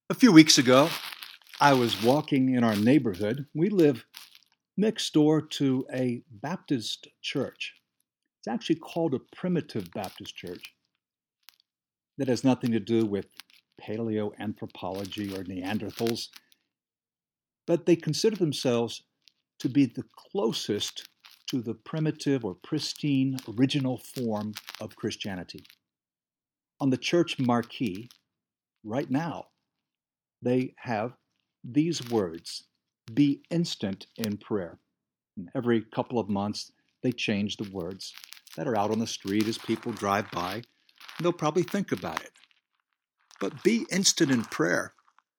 A few weeks ago, I was walking in our neighborhood. We live next door to a Baptist church. It's actually called a primitive Baptist church that has nothing to do with paleoanthropology or Neanderthals, but they consider themselves to be the closest to the primitive or pristine original form of Christianity. On the church marquee, right now, they have these words: be instant in prayer. And every couple of months, they change the words that are out on the street as people drive by, and they'll probably think about it. But be instant in prayer.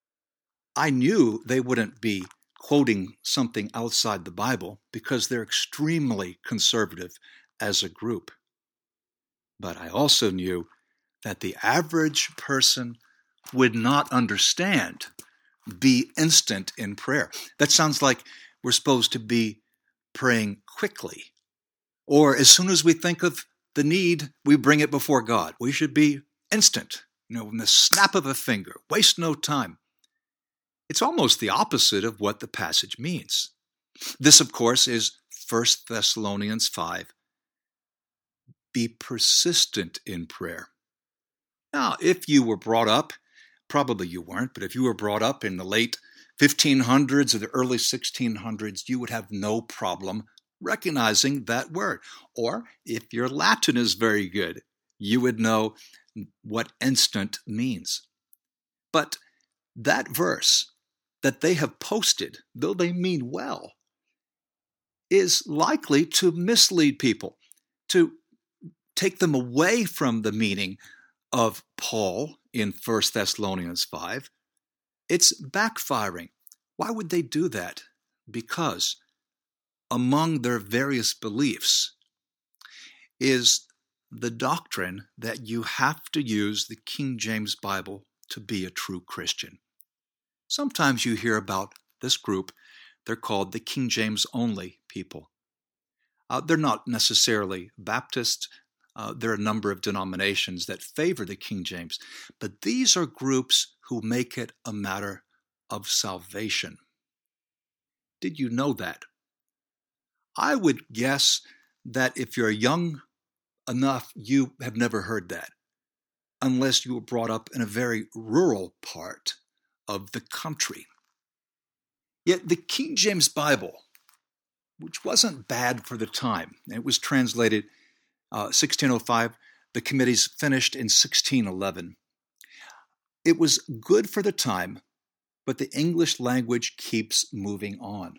I knew they wouldn't be quoting something outside the Bible because they're extremely conservative as a group. But I also knew that the average person would not understand be instant in prayer. That sounds like we're supposed to be praying quickly, or as soon as we think of the need, we bring it before God. We should be instant, in the snap of a finger, waste no time. It's almost the opposite of what the passage means. This, of course, is 1 Thessalonians 5. Be persistent in prayer. Now, if you were brought up, probably you weren't, but if you were brought up in the late 1500s or the early 1600s, you would have no problem recognizing that word. Or if your Latin is very good, you would know what instant means. But that verse that they have posted, though they mean well, is likely to mislead people, to take them away from the meaning of Paul in 1 Thessalonians 5. It's backfiring. Why would they do that? Because among their various beliefs is the doctrine that you have to use the King James Bible to be a true Christian. Sometimes you hear about this group. They're called the King James only people. They're not necessarily Baptist. There are a number of denominations that favor the King James, but these are groups who make it a matter of salvation. Did you know that? I would guess that if you're young enough, you have never heard that, unless you were brought up in a very rural part of the country. Yet the King James Bible, which wasn't bad for the time, it was translated 1605, the committees finished in 1611. It was good for the time, but the English language keeps moving on.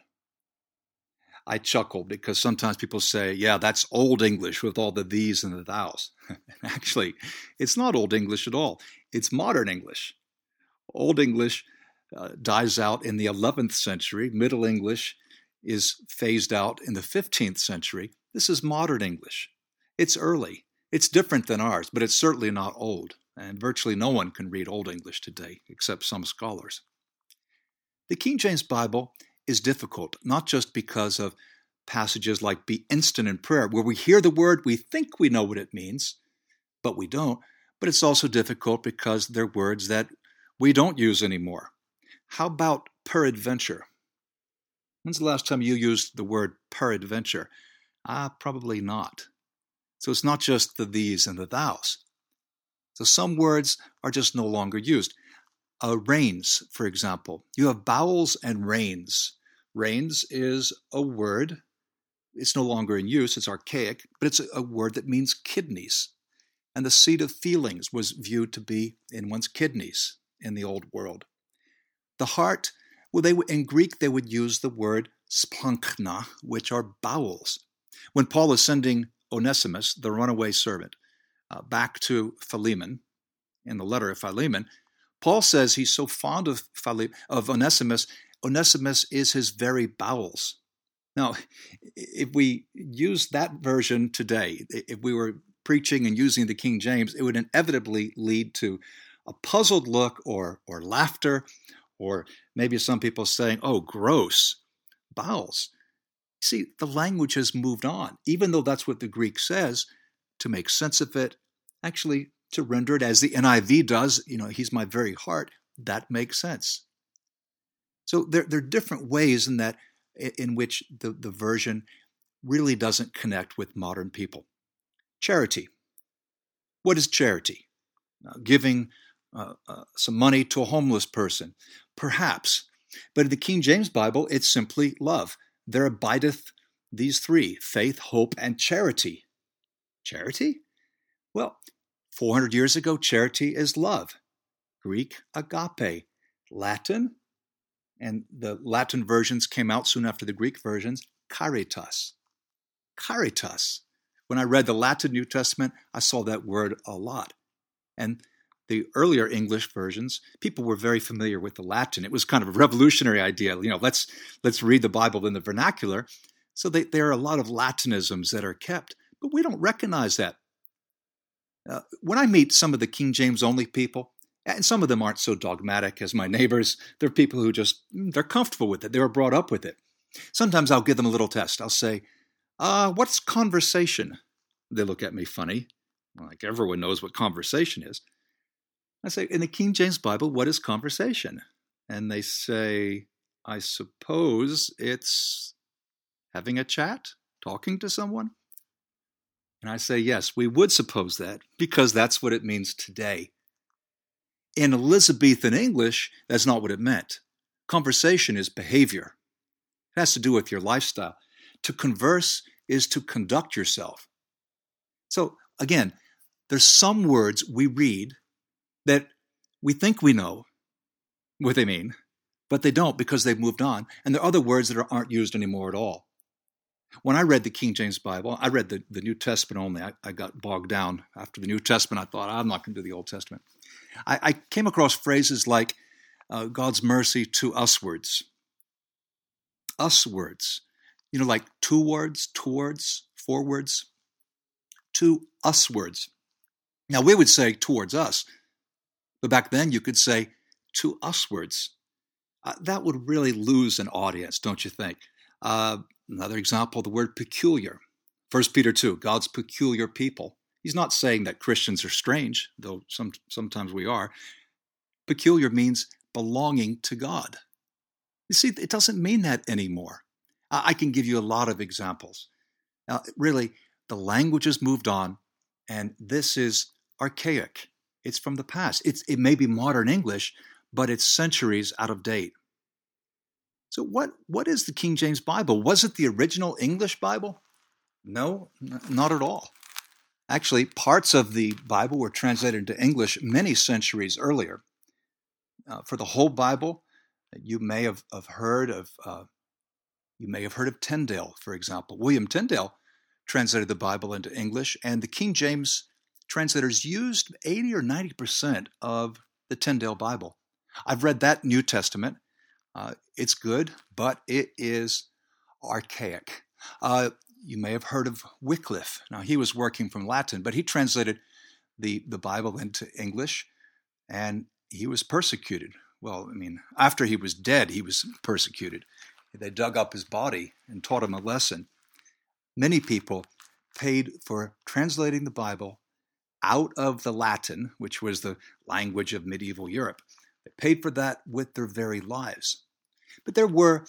I chuckle because sometimes people say, yeah, that's Old English with all the these and the thous. Actually, it's not Old English at all. It's modern English. Old English dies out in the 11th century. Middle English is phased out in the 15th century. This is modern English. It's early. It's different than ours, but it's certainly not old. And virtually no one can read Old English today, except some scholars. The King James Bible is difficult, not just because of passages like be instant in prayer, where we hear the word, we think we know what it means, but we don't. But it's also difficult because they're words that we don't use anymore. How about peradventure? When's the last time you used the word peradventure? Probably not. So it's not just the these and the thous. So some words are just no longer used. Rains, for example. You have bowels and rains. Rains is a word. It's no longer in use. It's archaic, but it's a word that means kidneys. And the seat of feelings was viewed to be in one's kidneys in the old world. The heart, in Greek, they would use the word splanchna, which are bowels. When Paul is sending Onesimus, the runaway servant, back to Philemon, in the letter of Philemon, Paul says he's so fond of Onesimus, Onesimus is his very bowels. Now, if we use that version today, if we were preaching and using the King James, it would inevitably lead to a puzzled look or laughter, or maybe some people saying, oh, gross, bowels. See, the language has moved on, even though that's what the Greek says, to make sense of it, actually to render it as the NIV does, he's my very heart. that makes sense. So there are different ways in which the version really doesn't connect with modern people. Charity. What is charity? Giving some money to a homeless person, perhaps. But in the King James Bible, it's simply love. There abideth these three: faith, hope, and charity. Charity? Well, 400 years ago, charity is love. Greek, agape. Latin, and the Latin versions came out soon after the Greek versions, caritas. Caritas. When I read the Latin New Testament, I saw that word a lot. And the earlier English versions, people were very familiar with the Latin. It was kind of a revolutionary idea. Let's read the Bible in the vernacular. So there are a lot of Latinisms that are kept, but we don't recognize that. When I meet some of the King James only people, and some of them aren't so dogmatic as my neighbors, they're people who they're comfortable with it. They were brought up with it. Sometimes I'll give them a little test. I'll say, what's conversation? They look at me funny, like everyone knows what conversation is. I say, in the King James Bible, what is conversation? And they say, I suppose it's having a chat, talking to someone. And I say, yes, we would suppose that, because that's what it means today. In Elizabethan English, that's not what it meant. Conversation is behavior. It has to do with your lifestyle. To converse is to conduct yourself. So again, there's some words we read that we think we know what they mean, but they don't because they've moved on. And there are other words that aren't used anymore at all. When I read the King James Bible, I read the New Testament only. I got bogged down after the New Testament. I thought, I'm not going to do the Old Testament. I came across phrases like God's mercy to uswards. Uswards. Like two words, towards, forwards. To uswards. Now, we would say towards us, but back then you could say to uswards. That would really lose an audience, don't you think? Another example, the word peculiar. 1 Peter 2, God's peculiar people. He's not saying that Christians are strange, though sometimes we are. Peculiar means belonging to God. You see, it doesn't mean that anymore. I can give you a lot of examples. Now, really, the language has moved on, and this is archaic. It's from the past. It may be modern English, but it's centuries out of date. So what is the King James Bible? Was it the original English Bible? No, not at all. Actually, parts of the Bible were translated into English many centuries earlier. For the whole Bible, you may have heard of Tyndale, for example. William Tyndale translated the Bible into English, and the King James translators used 80 or 90% of the Tyndale Bible. I've read that New Testament. It's good, but it is archaic. You may have heard of Wycliffe. Now, he was working from Latin, but he translated the Bible into English, and he was persecuted. Well, after he was dead, he was persecuted. They dug up his body and taught him a lesson. Many people paid for translating the Bible out of the Latin, which was the language of medieval Europe. They paid for that with their very lives. But there were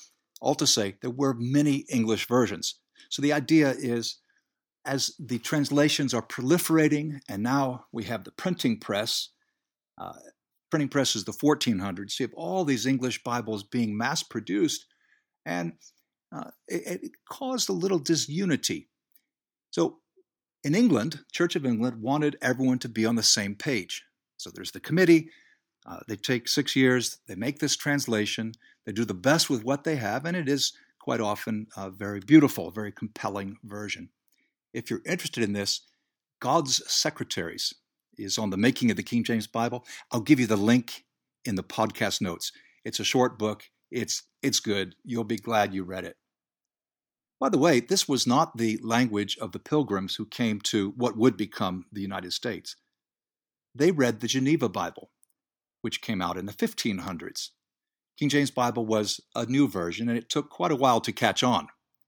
many English versions. So the idea is, as the translations are proliferating, and now we have the printing press. Printing press is the 1400s. So you have all these English Bibles being mass-produced, and it caused a little disunity. So in England, Church of England wanted everyone to be on the same page. So there's the committee. They take 6 years. They make this translation. They do the best with what they have, and it is quite often a very beautiful, very compelling version. If you're interested in this, God's Secretaries is on the making of the King James Bible. I'll give you the link in the podcast notes. It's a short book. It's good. You'll be glad you read it. By the way, this was not the language of the Pilgrims who came to what would become the United States. They read the Geneva Bible, which came out in the 1500s. King James Bible was a new version, and it took quite a while to catch on.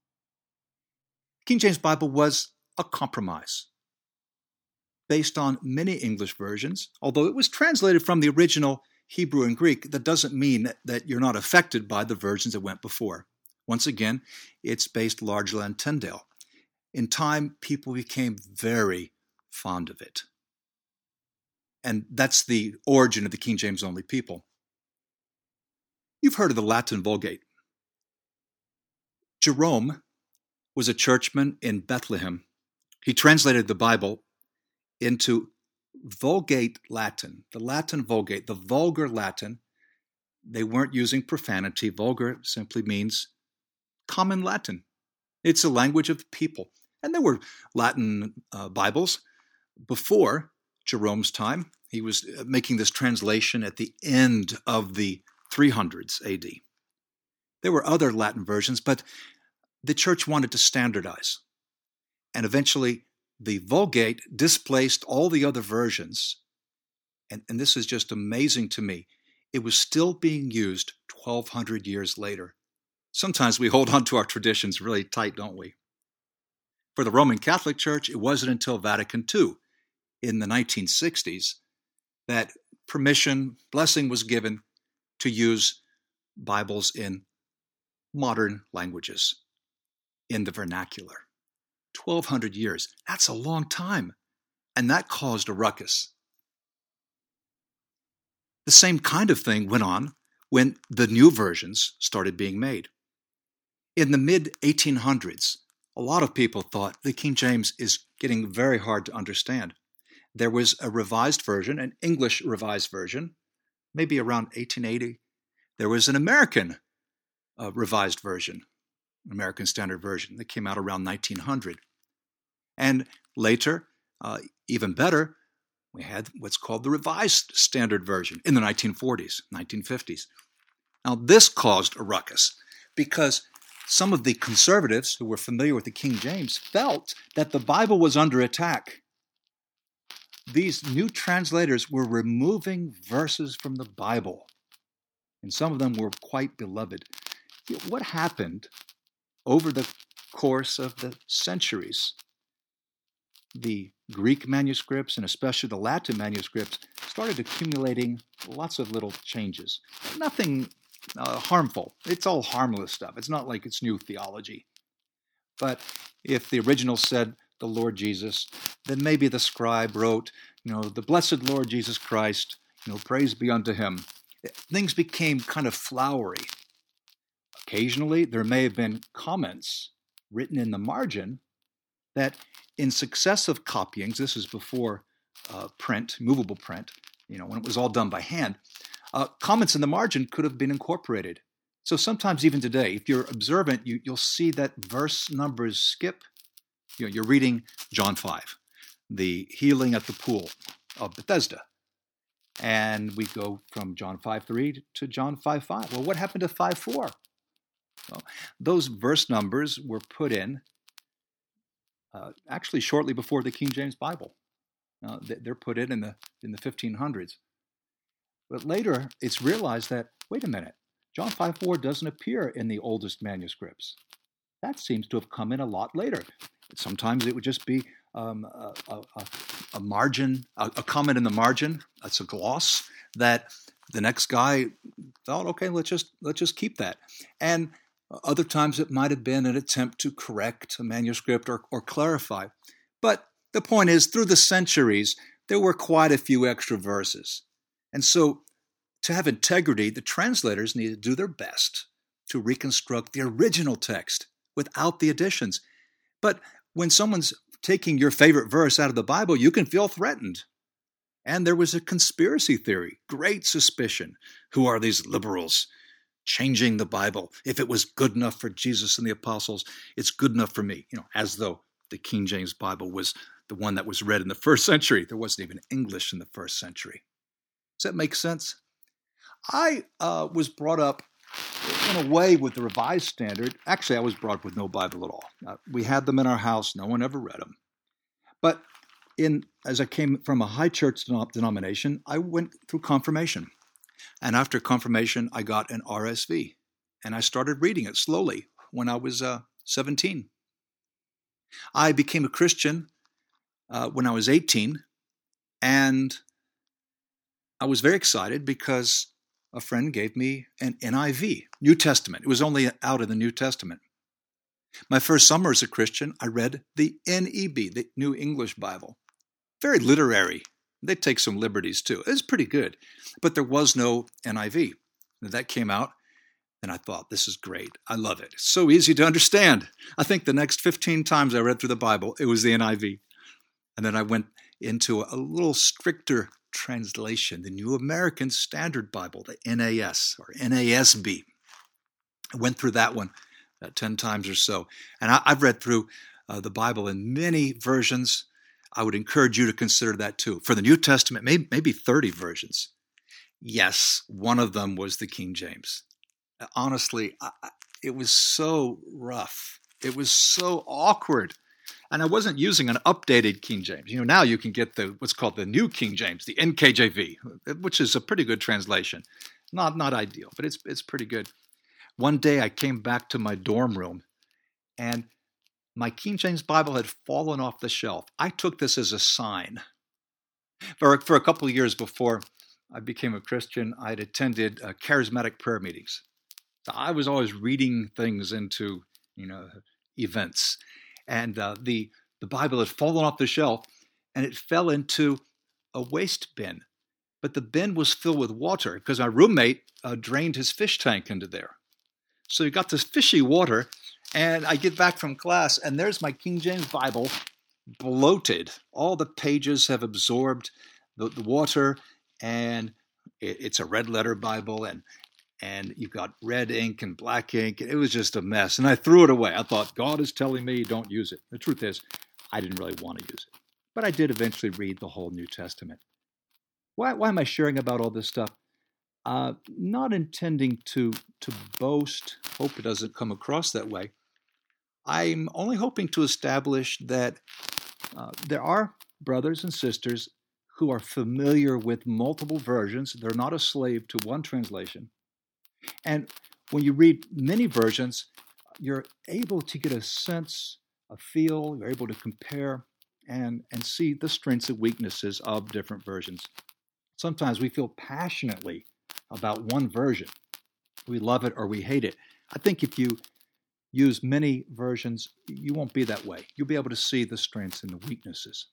King James Bible was a compromise based on many English versions, although it was translated from the original Hebrew and Greek, that doesn't mean that you're not affected by the versions that went before. Once again, it's based largely on Tyndale. In time, people became very fond of it. And that's the origin of the King James only people. You've heard of the Latin Vulgate. Jerome was a churchman in Bethlehem. He translated the Bible into Vulgate Latin, the Latin Vulgate, the vulgar Latin. They weren't using profanity. Vulgar simply means common Latin. It's a language of the people. And there were Latin Bibles before Jerome's time. He was making this translation at the end of the 300s AD. There were other Latin versions, but the church wanted to standardize. And eventually, the Vulgate displaced all the other versions. And this is just amazing to me. It was still being used 1,200 years later. Sometimes we hold on to our traditions really tight, don't we? For the Roman Catholic Church, it wasn't until Vatican II in the 1960s that blessing was given to use Bibles in modern languages, in the vernacular. 1,200 years. That's a long time. And that caused a ruckus. The same kind of thing went on when the new versions started being made. In the mid-1800s, a lot of people thought the King James is getting very hard to understand. There was a revised version, an English revised version, maybe around 1880. There was an American revised version, American Standard Version, that came out around 1900. And later, even better, we had what's called the Revised Standard Version in the 1940s, 1950s. Now, this caused a ruckus because some of the conservatives who were familiar with the King James felt that the Bible was under attack. These new translators were removing verses from the Bible, and some of them were quite beloved. What happened over the course of the centuries? The Greek manuscripts, and especially the Latin manuscripts, started accumulating lots of little changes. Nothing harmful. It's all harmless stuff. It's not like it's new theology. But if the original said the Lord Jesus, then maybe the scribe wrote, the blessed Lord Jesus Christ, praise be unto him. Things became kind of flowery. Occasionally, there may have been comments written in the margin that in successive copyings, this is before print, movable print, when it was all done by hand, comments in the margin could have been incorporated. So sometimes even today, if you're observant, you'll see that verse numbers skip. You're reading John 5, the healing at the pool of Bethesda. And we go from John 5:3 to John 5:5. Well, what happened to 5:4? Well, those verse numbers were put in actually shortly before the King James Bible. They're put in the 1500s. But later, it's realized that, wait a minute, John 5:4 doesn't appear in the oldest manuscripts. That seems to have come in a lot later. Sometimes it would just be a margin, a comment in the margin. That's a gloss that the next guy thought, okay, let's just keep that. And other times it might have been an attempt to correct a manuscript or clarify. But the point is, through the centuries, there were quite a few extra verses. And so to have integrity, the translators needed to do their best to reconstruct the original text without the additions. But when someone's taking your favorite verse out of the Bible, you can feel threatened. And there was a conspiracy theory, great suspicion. Who are these liberals changing the Bible? If it was good enough for Jesus and the apostles, it's good enough for me. As though the King James Bible was the one that was read in the first century. There wasn't even English in the first century. Does that make sense? I was brought up in a way with the Revised Standard. Actually, I was brought up with no Bible at all. We had them in our house. No one ever read them. But as I came from a high church denomination, I went through confirmation. And after confirmation, I got an RSV. And I started reading it slowly when I was 17. I became a Christian when I was 18. And I was very excited because a friend gave me an NIV, New Testament. It was only out in the New Testament. My first summer as a Christian, I read the NEB, the New English Bible. Very literary. They take some liberties too. It was pretty good. But there was no NIV. And that came out, and I thought, this is great. I love it. It's so easy to understand. I think the next 15 times I read through the Bible, it was the NIV. And then I went into a little stricter translation, the New American Standard Bible, the NAS or NASB. I went through that one 10 times or so. And I've read through the Bible in many versions. I would encourage you to consider that too. For the New Testament, maybe 30 versions. Yes, one of them was the King James. Honestly, it was so rough. It was so awkward. And I wasn't using an updated King James. Now you can get what's called the New King James, the NKJV, which is a pretty good translation. Not ideal, but it's pretty good. One day I came back to my dorm room, and my King James Bible had fallen off the shelf. I took this as a sign. For a couple of years before I became a Christian, I had attended charismatic prayer meetings. So I was always reading things into events. And the Bible had fallen off the shelf, and it fell into a waste bin. But the bin was filled with water because my roommate drained his fish tank into there. So you got this fishy water, and I get back from class, and there's my King James Bible, bloated. All the pages have absorbed the water, and it's a red letter Bible, and you've got red ink and black ink. It was just a mess. And I threw it away. I thought, God is telling me don't use it. The truth is, I didn't really want to use it. But I did eventually read the whole New Testament. Why am I sharing about all this stuff? Not intending to boast. Hope it doesn't come across that way. I'm only hoping to establish that there are brothers and sisters who are familiar with multiple versions. They're not a slave to one translation. And when you read many versions, you're able to get a sense, a feel, you're able to compare and see the strengths and weaknesses of different versions. Sometimes we feel passionately about one version. We love it or we hate it. I think if you use many versions, you won't be that way. You'll be able to see the strengths and the weaknesses.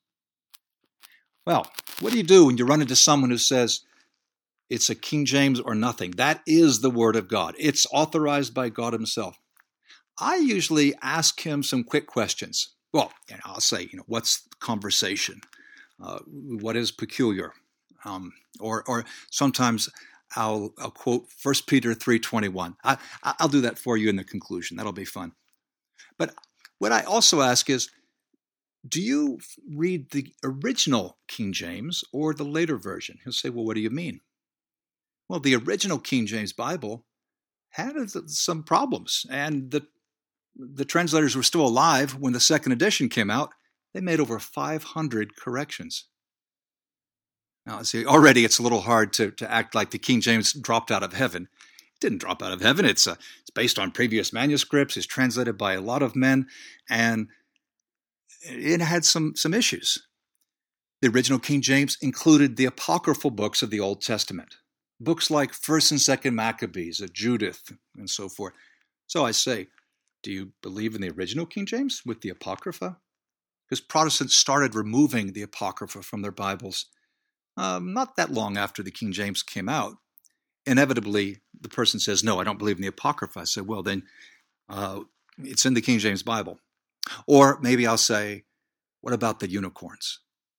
Well, what do you do when you run into someone who says, it's a King James or nothing? That is the Word of God. It's authorized by God Himself. I usually ask him some quick questions. Well, I'll say, what's the conversation? What is peculiar? Or sometimes I'll quote 1 Peter 3:21. I'll do that for you in the conclusion. That'll be fun. But what I also ask is, do you read the original King James or the later version? He'll say, well, what do you mean? Well, the original King James Bible had some problems, and the translators were still alive when the second edition came out. They made over 500 corrections. Now, see, already it's a little hard to act like the King James dropped out of heaven. It didn't drop out of heaven. It's based on previous manuscripts. It's translated by a lot of men, and it had some issues. The original King James included the apocryphal books of the Old Testament. Books like 1st and 2nd Maccabees, Judith, and so forth. So I say, do you believe in the original King James with the Apocrypha? Because Protestants started removing the Apocrypha from their Bibles not that long after the King James came out. Inevitably, the person says, no, I don't believe in the Apocrypha. I say, well, then it's in the King James Bible. Or maybe I'll say, what about the unicorns?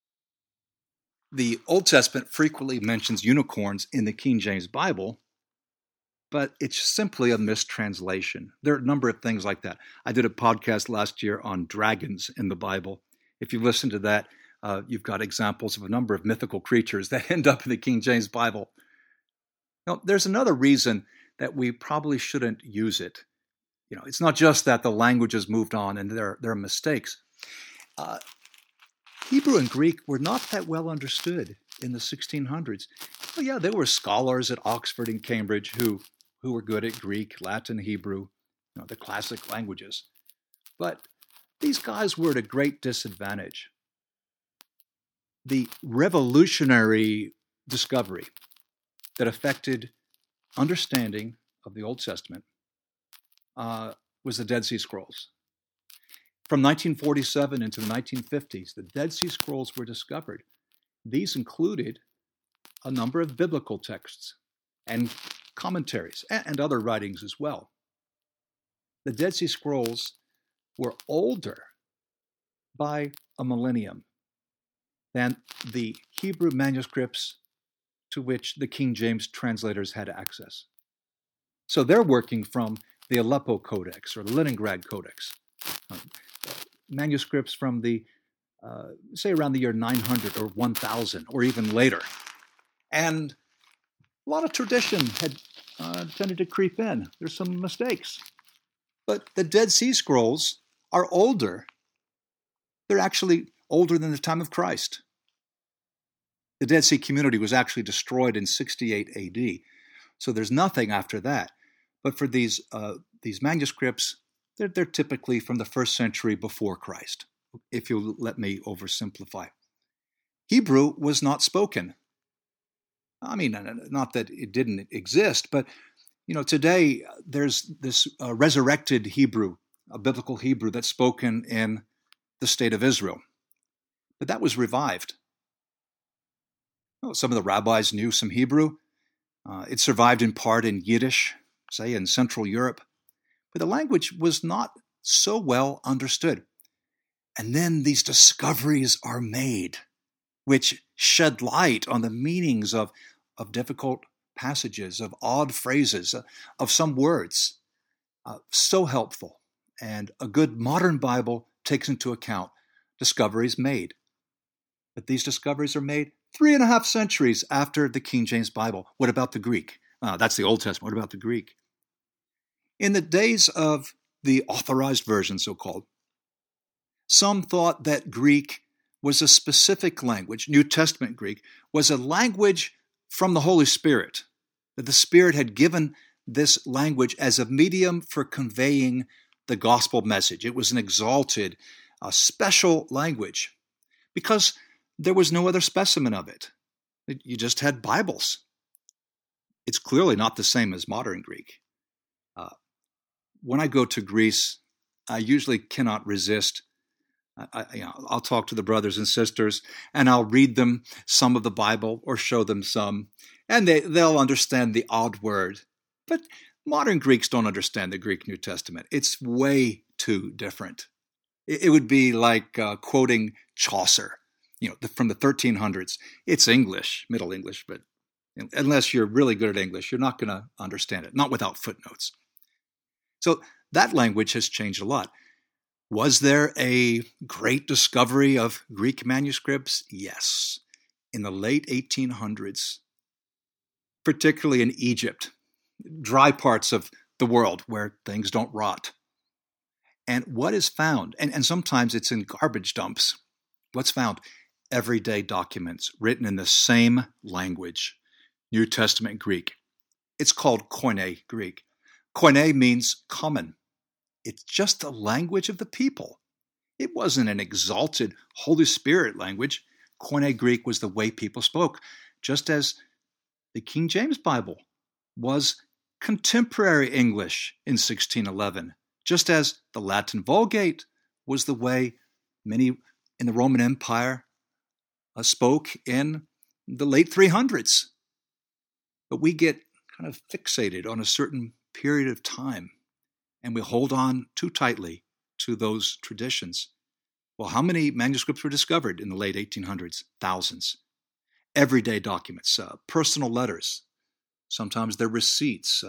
The Old Testament frequently mentions unicorns in the King James Bible, but it's simply a mistranslation. There are a number of things like that. I did a podcast last year on dragons in the Bible. If you listen to that, you've got examples of a number of mythical creatures that end up in the King James Bible. Now, there's another reason that we probably shouldn't use it. It's not just that the language has moved on and there are mistakes. Hebrew and Greek were not that well understood in the 1600s. Well, yeah, there were scholars at Oxford and Cambridge who were good at Greek, Latin, Hebrew, the classic languages. But these guys were at a great disadvantage. The revolutionary discovery that affected understanding of the Old Testament was the Dead Sea Scrolls. From 1947 into the 1950s, the Dead Sea Scrolls were discovered. These included a number of biblical texts and commentaries and other writings as well. The Dead Sea Scrolls were older by a millennium than the Hebrew manuscripts to which the King James translators had access. So they're working from the Aleppo Codex or the Leningrad Codex, manuscripts from the, say, around the year 900 or 1000 or even later. And a lot of tradition had tended to creep in. There's some mistakes. But the Dead Sea Scrolls are older. They're actually older than the time of Christ. The Dead Sea community was actually destroyed in 68 AD. So there's nothing after that. But for these manuscripts, they're typically from the first century before Christ, if you'll let me oversimplify. Hebrew was not spoken. I mean, not that it didn't exist, but today there's this resurrected Hebrew, a biblical Hebrew that's spoken in the state of Israel. But that was revived. Some of the rabbis knew some Hebrew. It survived in part in Yiddish, say in Central Europe. But the language was not so well understood. And then these discoveries are made, which shed light on the meanings of difficult passages, of odd phrases, of some words. So helpful. And a good modern Bible takes into account discoveries made. But these discoveries are made 3.5 centuries after the King James Bible. What about the Greek? That's the Old Testament. What about the Greek? In the days of the authorized version, so-called, some thought that Greek was a specific language. New Testament Greek was a language from the Holy Spirit, that the Spirit had given this language as a medium for conveying the gospel message. It was an exalted, special language because there was no other specimen of it. You just had Bibles. It's clearly not the same as modern Greek. When I go to Greece, I usually cannot resist. I'll talk to the brothers and sisters, and I'll read them some of the Bible or show them some, and they'll understand the odd word. But modern Greeks don't understand the Greek New Testament. It's way too different. It would be like quoting Chaucer, from the 1300s. It's English, Middle English, but unless you're really good at English, you're not going to understand it, not without footnotes. So that language has changed a lot. Was there a great discovery of Greek manuscripts? Yes. In the late 1800s, particularly in Egypt, dry parts of the world where things don't rot. And what is found, and sometimes it's in garbage dumps, what's found? Everyday documents written in the same language, New Testament Greek. It's called Koine Greek. Koine means common. It's just the language of the people. It wasn't an exalted Holy Spirit language. Koine Greek was the way people spoke, just as the King James Bible was contemporary English in 1611, just as the Latin Vulgate was the way many in the Roman Empire spoke in the late 300s. But we get kind of fixated on a certain period of time, and we hold on too tightly to those traditions. Well, how many manuscripts were discovered in the late 1800s? Thousands. Everyday documents, personal letters, sometimes they're receipts,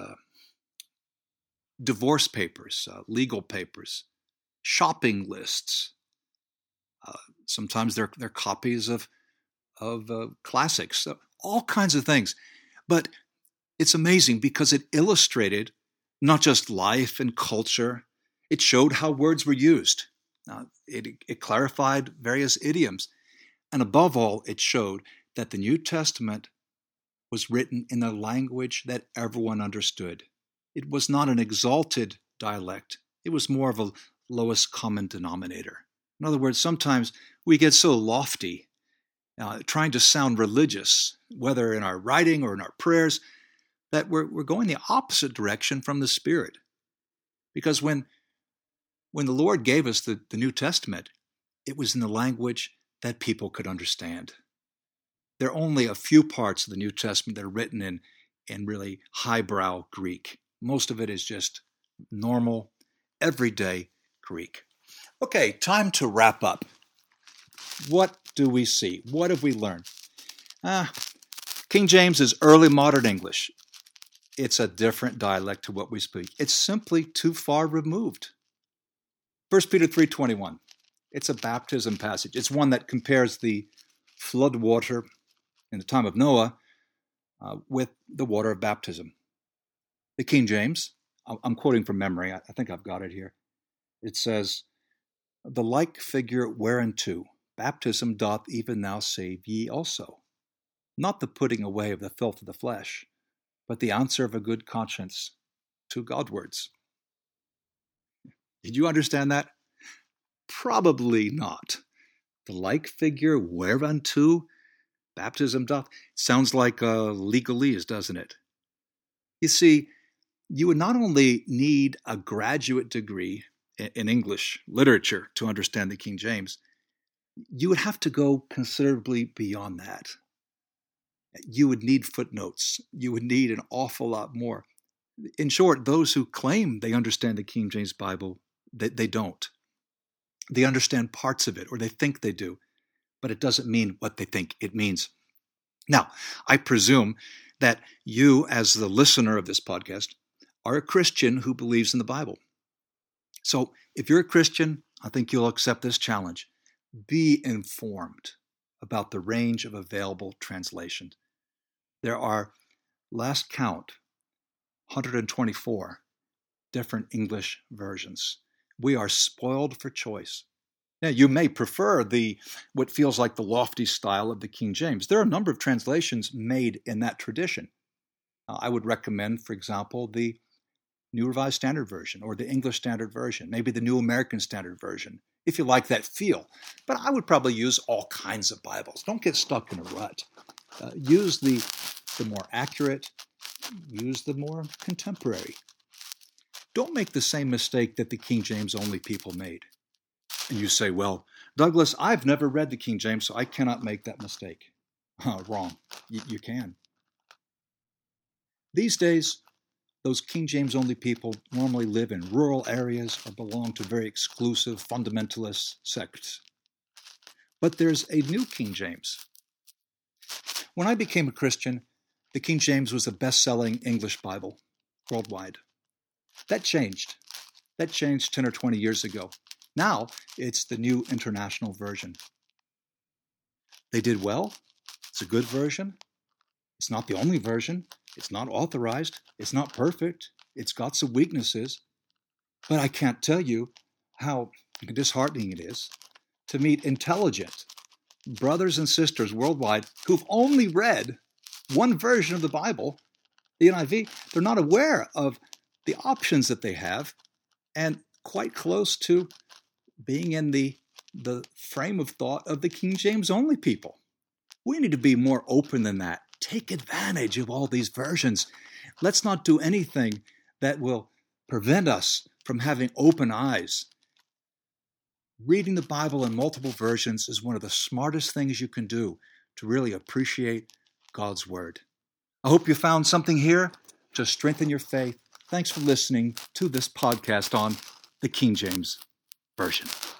divorce papers, legal papers, shopping lists. Sometimes they're copies of classics, all kinds of things. But it's amazing because it illustrated not just life and culture. It showed how words were used. It clarified various idioms. And above all, it showed that the New Testament was written in a language that everyone understood. It was not an exalted dialect. It was more of a lowest common denominator. In other words, sometimes we get so lofty trying to sound religious, whether in our writing or in our prayers, that we're going the opposite direction from the Spirit. Because when the Lord gave us the New Testament, it was in the language that people could understand. There are only a few parts of the New Testament that are written in really highbrow Greek. Most of it is just normal, everyday Greek. Okay, time to wrap up. What do we see? What have we learned? King James is early modern English. It's a different dialect to what we speak. It's simply too far removed. 1 Peter 3:21. It's a baptism passage. It's one that compares the flood water in the time of Noah with the water of baptism. The King James, I'm quoting from memory, I think I've got it here. It says, "The like figure whereunto baptism doth even now save ye also, not the putting away of the filth of the flesh, but the answer of a good conscience to Godwards." Did you understand that? Probably not. The like figure whereunto baptism doth. Sounds like legalese, doesn't it? You see, you would not only need a graduate degree in English literature to understand the King James, you would have to go considerably beyond that. You would need footnotes. You would need an awful lot more. In short, those who claim they understand the King James Bible, they don't. They understand parts of it, or they think they do, but it doesn't mean what they think it means. Now, I presume that you, as the listener of this podcast, are a Christian who believes in the Bible. So if you're a Christian, I think you'll accept this challenge. Be informed about the range of available translations. There are, last count, 124 different English versions. We are spoiled for choice. Now, you may prefer what feels like the lofty style of the King James. There are a number of translations made in that tradition. I would recommend, for example, the New Revised Standard Version or the English Standard Version, maybe the New American Standard Version, if you like that feel. But I would probably use all kinds of Bibles. Don't get stuck in a rut. Use the more accurate, use the more contemporary. Don't make the same mistake that the King James only people made. And you say, well, Douglas, I've never read the King James, so I cannot make that mistake. Wrong. You can. These days, those King James only people normally live in rural areas or belong to very exclusive fundamentalist sects. But there's a new King James. When I became a Christian, the King James was the best-selling English Bible worldwide. That changed. That changed 10 or 20 years ago. Now, it's the New International Version. They did well. It's a good version. It's not the only version. It's not authorized. It's not perfect. It's got some weaknesses. But I can't tell you how disheartening it is to meet intelligent brothers and sisters worldwide who've only read one version of the Bible, the NIV. They're not aware of the options that they have and quite close to being in the frame of thought of the King James only people. We need to be more open than that. Take advantage of all these versions. Let's not do anything that will prevent us from having open eyes. Reading the Bible in multiple versions is one of the smartest things you can do to really appreciate God's Word. I hope you found something here to strengthen your faith. Thanks for listening to this podcast on the King James Version.